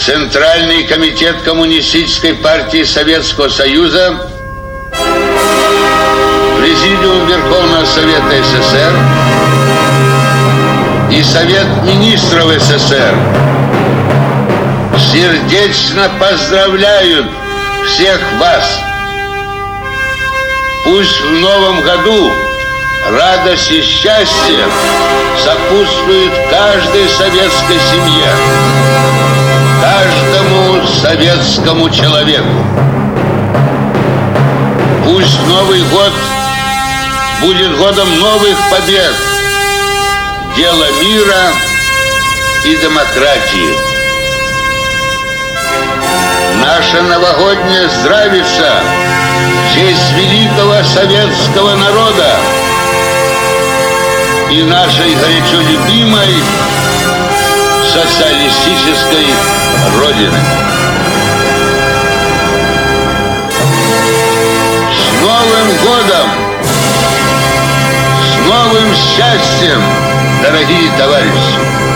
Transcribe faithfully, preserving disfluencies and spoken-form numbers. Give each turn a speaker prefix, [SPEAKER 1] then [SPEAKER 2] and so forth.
[SPEAKER 1] Центральный комитет Коммунистической партии Советского Союза, Президиум Верховного Совета СССР и Совет Министров СССР сердечно поздравляют всех вас. Пусть в новом году радость и счастье сопутствуют каждой советской семье, каждому советскому человеку. Пусть Новый год будет годом новых побед, дела мира и демократии. Наша новогодняя здравица в честь великого советского народа и нашей горячо любимой социалистической Родины. С Новым годом! С новым счастьем, дорогие товарищи!